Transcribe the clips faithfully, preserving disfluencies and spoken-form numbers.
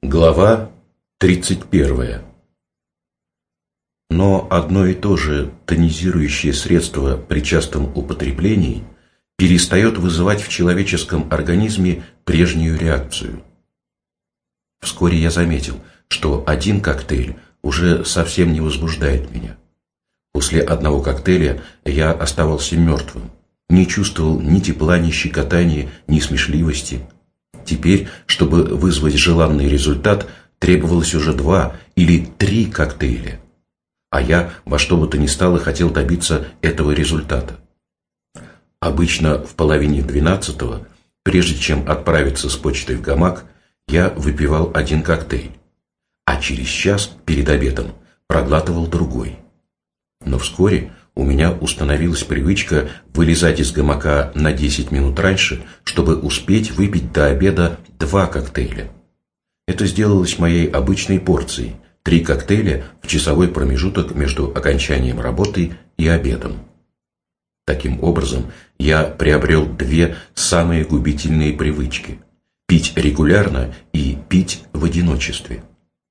Глава тридцать первая. Но одно и то же тонизирующее средство при частом употреблении перестает вызывать в человеческом организме прежнюю реакцию. Вскоре я заметил, что один коктейль уже совсем не возбуждает меня. После одного коктейля я оставался мертвым, не чувствовал ни тепла, ни щекотания, ни смешливости. Теперь, чтобы вызвать желанный результат, требовалось уже два или три коктейля. А я во что бы то ни стало хотел добиться этого результата. Обычно в половине двенадцатого, прежде чем отправиться с почтой в гамак, я выпивал один коктейль, а через час перед обедом проглатывал другой. Но вскоре у меня установилась привычка вылезать из гамака на десять минут раньше, чтобы успеть выпить до обеда два коктейля. Это сделалось моей обычной порцией – три коктейля в часовой промежуток между окончанием работы и обедом. Таким образом, я приобрел две самые губительные привычки – пить регулярно и пить в одиночестве.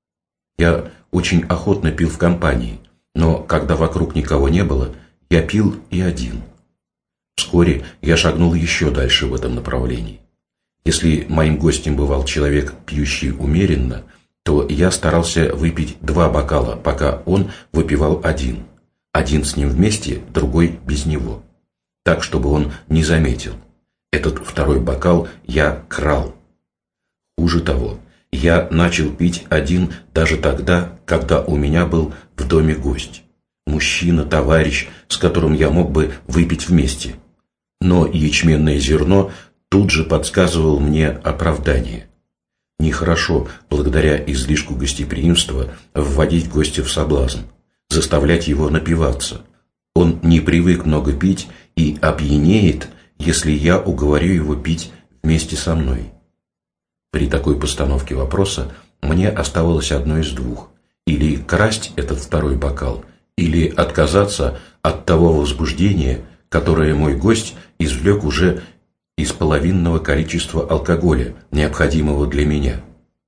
Я очень охотно пил в компании, но когда вокруг никого не было, я пил и один. Вскоре я шагнул еще дальше в этом направлении. Если моим гостем бывал человек, пьющий умеренно, то я старался выпить два бокала, пока он выпивал один. Один с ним вместе, другой без него. Так, чтобы он не заметил. Этот второй бокал я крал. Хуже того, я начал пить один даже тогда, когда у меня был в доме гость. Мужчина, товарищ, с которым я мог бы выпить вместе. Но ячменное зерно тут же подсказывало мне оправдание. Нехорошо, благодаря излишку гостеприимства, вводить гостя в соблазн, заставлять его напиваться. Он не привык много пить и опьянеет, если я уговорю его пить вместе со мной. При такой постановке вопроса мне оставалось одно из двух: или красть этот второй бокал, или отказаться от того возбуждения, которое мой гость извлек уже из половинного количества алкоголя, необходимого для меня.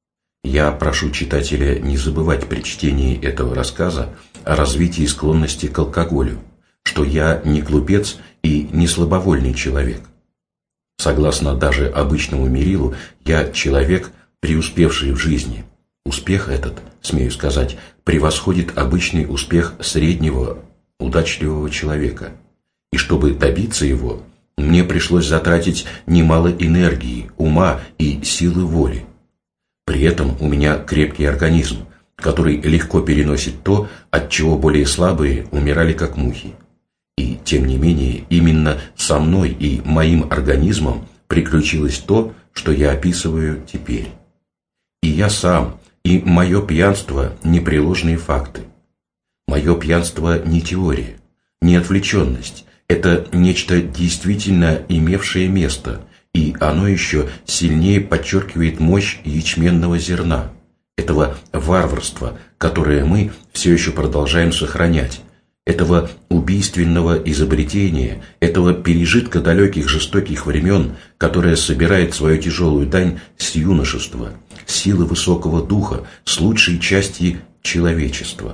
Я прошу читателя не забывать при чтении этого рассказа о развитии склонности к алкоголю, что я не глупец и не слабовольный человек. Согласно даже обычному мерилу, я человек, преуспевший в жизни. Успех этот, смею сказать, превосходит обычный успех среднего, удачливого человека. И чтобы добиться его, мне пришлось затратить немало энергии, ума и силы воли. При этом у меня крепкий организм, который легко переносит то, от чего более слабые умирали как мухи. И, тем не менее, именно со мной и моим организмом приключилось то, что я описываю теперь. И я сам, и мое пьянство – непреложные факты. Мое пьянство не теория, не отвлеченность. Это нечто действительно имевшее место, и оно еще сильнее подчеркивает мощь ячменного зерна, этого варварства, которое мы все еще продолжаем сохранять, этого убийственного изобретения, этого пережитка далеких жестоких времен, которое собирает свою тяжелую дань с юношества, силы высокого духа, с лучшей части человечества.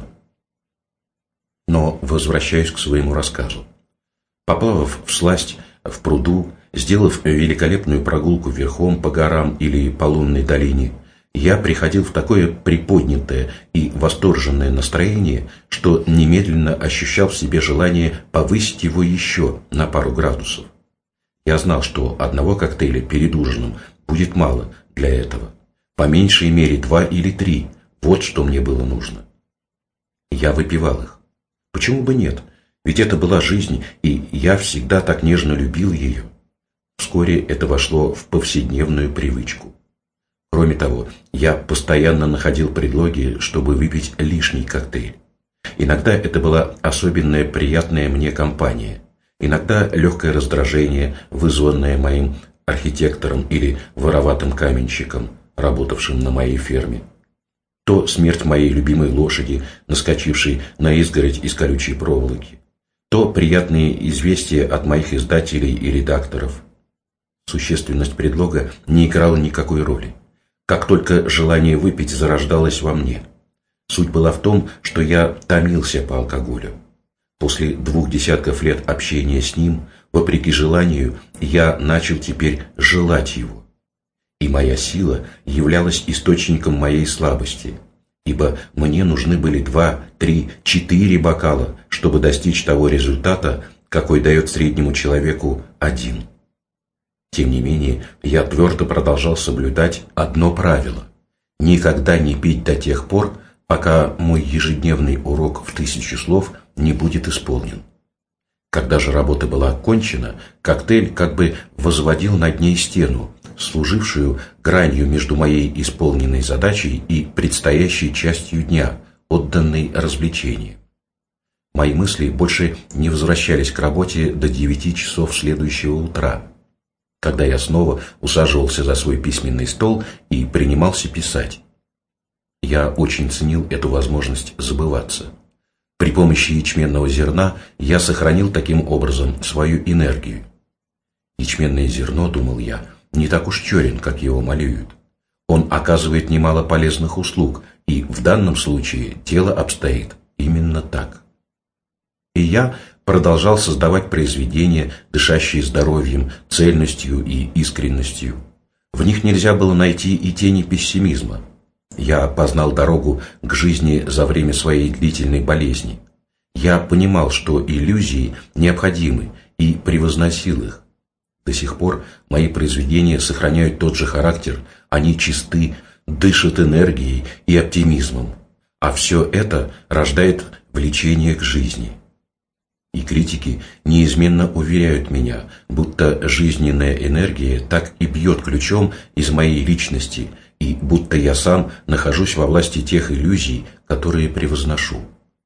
Но возвращаюсь к своему рассказу. Поплавав всласть в пруду, сделав великолепную прогулку верхом по горам или по лунной долине, я приходил в такое приподнятое и восторженное настроение, что немедленно ощущал в себе желание повысить его еще на пару градусов. Я знал, что одного коктейля перед ужином будет мало для этого. По меньшей мере два или три. Вот что мне было нужно. Я выпивал их. Почему бы нет? Ведь это была жизнь, и я всегда так нежно любил ее. Вскоре это вошло в повседневную привычку. Кроме того, я постоянно находил предлоги, чтобы выпить лишний коктейль. Иногда это была особенная приятная мне компания, иногда легкое раздражение, вызванное моим архитектором или вороватым каменщиком, работавшим на моей ферме. То смерть моей любимой лошади, наскочившей на изгородь из колючей проволоки, то приятные известия от моих издателей и редакторов. Существенность предлога не играла никакой роли. как только желание выпить зарождалось во мне. Суть была в том, что я томился по алкоголю. После двух десятков лет общения с ним, вопреки желанию, я начал теперь желать его. И моя сила являлась источником моей слабости, ибо мне нужны были два, три, четыре бокала, чтобы достичь того результата, какой дает среднему человеку один. Тем не менее, я твердо продолжал соблюдать одно правило – никогда не пить до тех пор, пока мой ежедневный урок в тысячу слов не будет исполнен. Когда же работа была окончена, коктейль как бы возводил над ней стену, служившую гранью между моей исполненной задачей и предстоящей частью дня, отданной развлечениям. Мои мысли больше не возвращались к работе до девяти часов следующего утра, когда я снова усаживался за свой письменный стол и принимался писать. Я очень ценил эту возможность забываться. При помощи ячменного зерна я сохранил таким образом свою энергию. Ячменное зерно, думал я, не так уж черен, как его малюют. Он оказывает немало полезных услуг, и в данном случае дело обстоит именно так. И я продолжал создавать произведения, дышащие здоровьем, цельностью и искренностью. В них нельзя было найти и тени пессимизма. Я познал дорогу к жизни за время своей длительной болезни. Я понимал, что иллюзии необходимы, и превозносил их. До сих пор мои произведения сохраняют тот же характер, они чисты, дышат энергией и оптимизмом, а все это рождает влечение к жизни. И критики неизменно уверяют меня, будто жизненная энергия так и бьет ключом из моей личности, и будто я сам нахожусь во власти тех иллюзий, которые превозношу.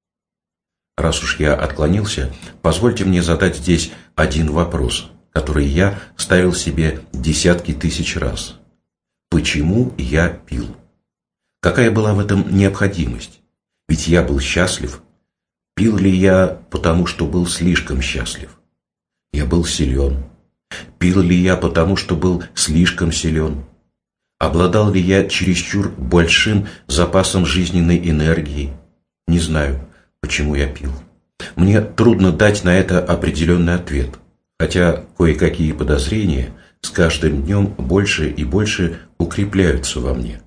Раз уж я отклонился, позвольте мне задать здесь один вопрос, который я ставил себе десятки тысяч раз. Почему я пил? Какая была в этом необходимость? Ведь я был счастлив. Пил ли я, потому что был слишком счастлив? Я был силен. Пил ли я, потому что был слишком силен? Обладал ли я чересчур большим запасом жизненной энергии? Не знаю, почему я пил. Мне трудно дать на это определенный ответ, хотя кое-какие подозрения с каждым днем больше и больше укрепляются во мне.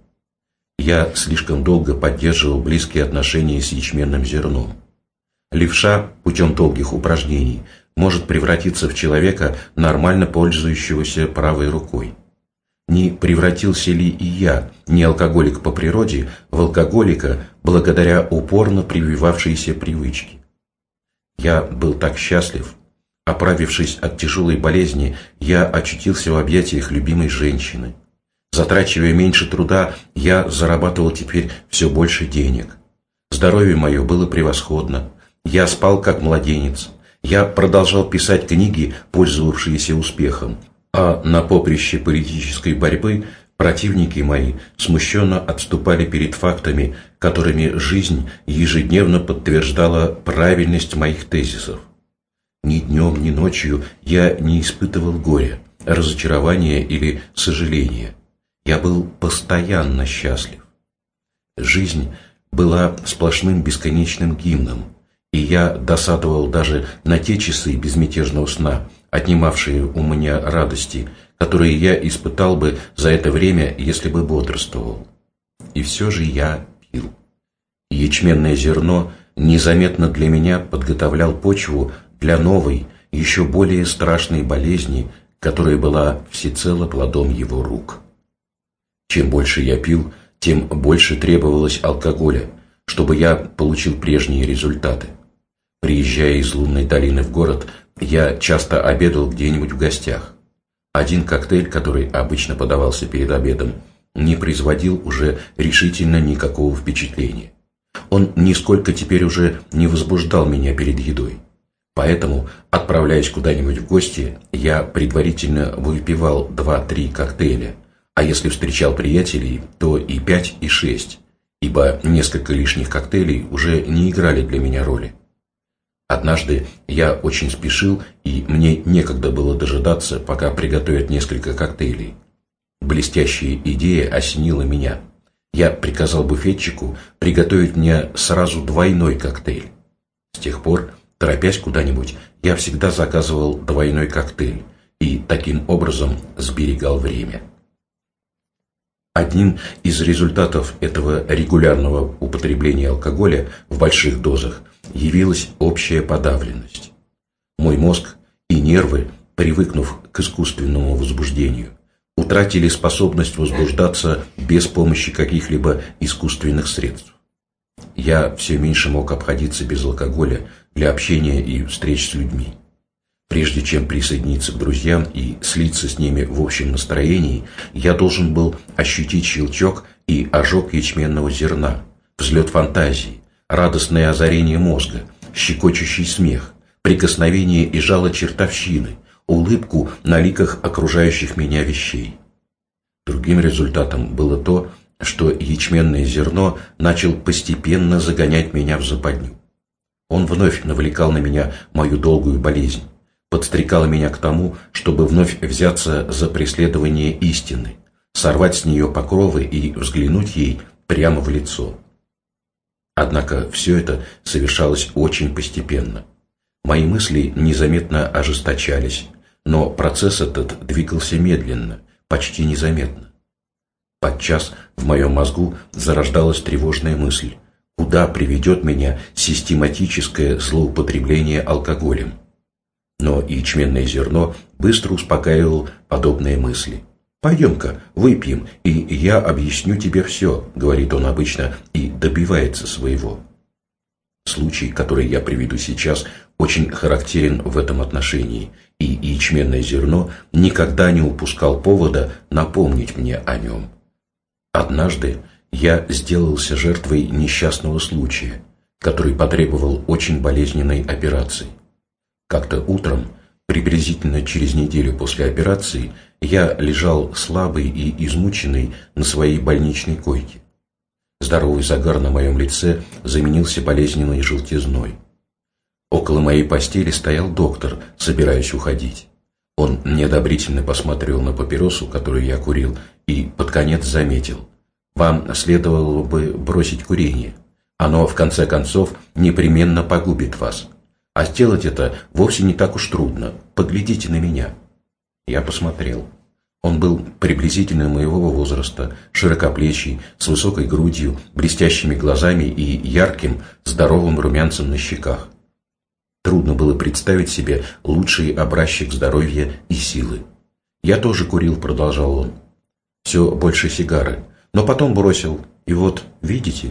Я слишком долго поддерживал близкие отношения с ячменным зерном. Левша путем долгих упражнений может превратиться в человека, нормально пользующегося правой рукой. Не превратился ли и я, не алкоголик по природе, в алкоголика благодаря упорно прививавшейся привычке? Я был так счастлив. Оправившись от тяжелой болезни, я очутился в объятиях любимой женщины. Затрачивая меньше труда, я зарабатывал теперь все больше денег. Здоровье мое было превосходно. Я спал как младенец. Я продолжал писать книги, пользовавшиеся успехом. А на поприще политической борьбы противники мои смущенно отступали перед фактами, которыми жизнь ежедневно подтверждала правильность моих тезисов. Ни днем, ни ночью я не испытывал горя, разочарования или сожаления. Я был постоянно счастлив. Жизнь была сплошным бесконечным гимном, и я досадовал даже на те часы безмятежного сна, отнимавшие у меня радости, которые я испытал бы за это время, если бы бодрствовал. И все же я пил. Ячменное зерно незаметно для меня подготовлял почву для новой, еще более страшной болезни, которая была всецело плодом его рук. Чем больше я пил, тем больше требовалось алкоголя, чтобы я получил прежние результаты. Приезжая из лунной долины в город, я часто обедал где-нибудь в гостях. Один коктейль, который обычно подавался перед обедом, не производил уже решительно никакого впечатления. Он нисколько теперь уже не возбуждал меня перед едой. Поэтому, отправляясь куда-нибудь в гости, я предварительно выпивал два-три коктейля, а если встречал приятелей, то и пять, и шесть, ибо несколько лишних коктейлей уже не играли для меня роли. Однажды я очень спешил, и мне некогда было дожидаться, пока приготовят несколько коктейлей. блестящая идея осенила меня. Я приказал буфетчику приготовить мне сразу двойной коктейль. С тех пор, торопясь куда-нибудь, я всегда заказывал двойной коктейль и таким образом сберегал время. Одним из результатов этого регулярного употребления алкоголя в больших дозах явилась общая подавленность. Мой мозг и нервы, привыкнув к искусственному возбуждению, утратили способность возбуждаться без помощи каких-либо искусственных средств. Я все меньше мог обходиться без алкоголя для общения и встреч с людьми. Прежде чем присоединиться к друзьям и слиться с ними в общем настроении, я должен был ощутить щелчок и ожог ячменного зерна, взлет фантазии, радостное озарение мозга, щекочущий смех, прикосновение и жало чертовщины, улыбку на ликах окружающих меня вещей. Другим результатом было то, что ячменное зерно начал постепенно загонять меня в западню. Он вновь навлекал на меня мою долгую болезнь, подстрекал меня к тому, чтобы вновь взяться за преследование истины, сорвать с нее покровы и взглянуть ей прямо в лицо. Однако все это совершалось очень постепенно. Мои мысли незаметно ожесточались, но процесс этот двигался медленно, почти незаметно. Подчас в моем мозгу зарождалась тревожная мысль: куда приведет меня систематическое злоупотребление алкоголем? Но ячменное зерно быстро успокаивало подобные мысли. «Пойдем-ка, выпьем, и я объясню тебе все», — говорит он обычно и добивается своего. Случай, который я приведу сейчас, очень характерен в этом отношении, и ячменное зерно никогда не упускал повода напомнить мне о нем. Однажды я сделался жертвой несчастного случая, который потребовал очень болезненной операции. Как-то утром, приблизительно через неделю после операции, я лежал слабый и измученный на своей больничной койке. Здоровый загар на моем лице заменился болезненной желтизной. Около моей постели стоял доктор, собираясь уходить. Он неодобрительно посмотрел на папиросу, которую я курил, и под конец заметил: «Вам следовало бы бросить курение. Оно, в конце концов, непременно погубит вас. А сделать это вовсе не так уж трудно. Поглядите на меня». Я посмотрел. Он был приблизительно моего возраста, широкоплечий, с высокой грудью, блестящими глазами и ярким, здоровым румянцем на щеках. Трудно было представить себе лучший образчик здоровья и силы. «Я тоже курил», — продолжал он. «Все больше сигары, но потом бросил. И вот, видите?»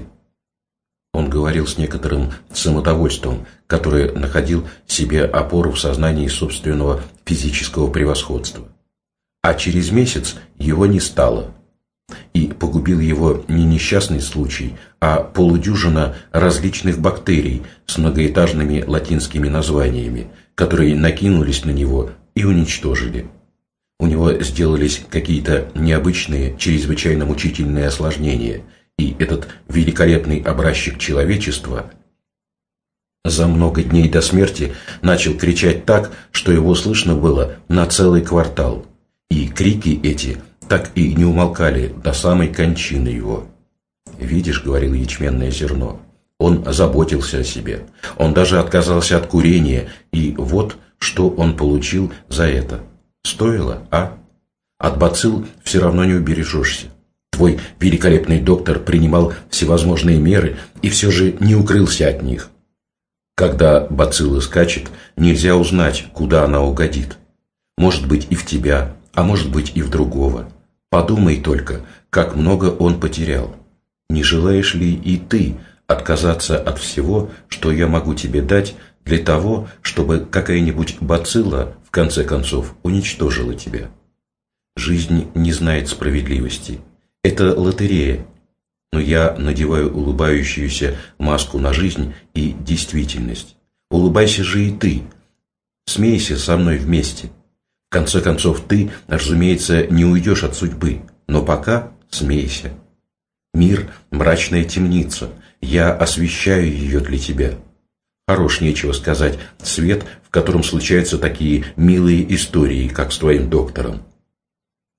Он говорил с некоторым самодовольством, которое находил себе опору в сознании собственного физического превосходства. А через месяц его не стало. И погубил его не несчастный случай, а полудюжина различных бактерий с многоэтажными латинскими названиями, которые накинулись на него и уничтожили. У него сделались какие-то необычные, чрезвычайно мучительные осложнения, и этот великолепный образчик человечества за много дней до смерти начал кричать так, что его слышно было на целый квартал. И крики эти так и не умолкали до самой кончины его. «Видишь, — говорил ячменное зерно, — он заботился о себе, он даже отказался от курения, и вот что он получил за это. Стоило, а? От бацилл все равно не убережешься. Твой великолепный доктор принимал всевозможные меры и все же не укрылся от них. Когда бацилла скачет, нельзя узнать, куда она угодит. Может быть, и в тебя, а может быть, и в другого. Подумай только, как много он потерял. Не желаешь ли и ты отказаться от всего, что я могу тебе дать, для того, чтобы какая-нибудь бацилла, в конце концов, уничтожила тебя? Жизнь не знает справедливости. Это лотерея. Но я надеваю улыбающуюся маску на жизнь и действительность. Улыбайся же и ты. Смейся со мной вместе. В конце концов, ты, разумеется, не уйдешь от судьбы, но пока смейся. Мир – мрачная темница, я освещаю ее для тебя. Хорош, нечего сказать, свет, в котором случаются такие милые истории, как с твоим доктором.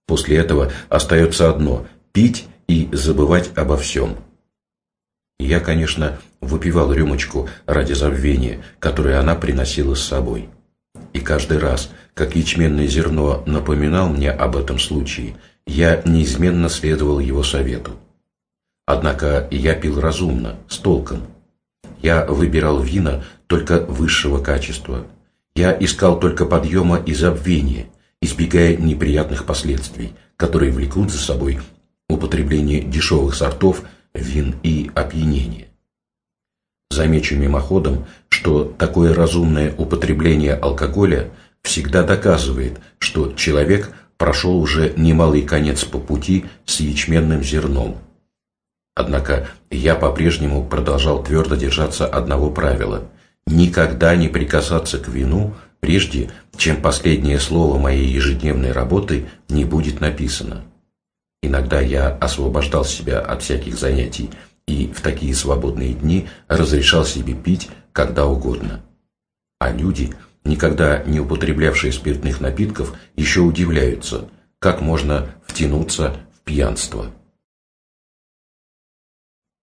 После этого остается одно – пить и забывать обо всем. Я, конечно, выпивал рюмочку ради забвения, которое она приносила с собой. И каждый раз, как ячменное зерно напоминал мне об этом случае, я неизменно следовал его совету. Однако я пил разумно, с толком. Я выбирал вина только высшего качества. Я искал только подъема и забвения, избегая неприятных последствий, которые влекут за собой употребление дешевых сортов вин и опьянение. Замечу мимоходом, что такое разумное употребление алкоголя всегда доказывает, что человек прошел уже немалый конец по пути с ячменным зерном. Однако я по-прежнему продолжал твердо держаться одного правила – никогда не прикасаться к вину, прежде чем последнее слово моей ежедневной работы не будет написано. Иногда я освобождал себя от всяких занятий и в такие свободные дни разрешал себе пить когда угодно. А люди, никогда не употреблявшие спиртных напитков, еще удивляются, как можно втянуться в пьянство.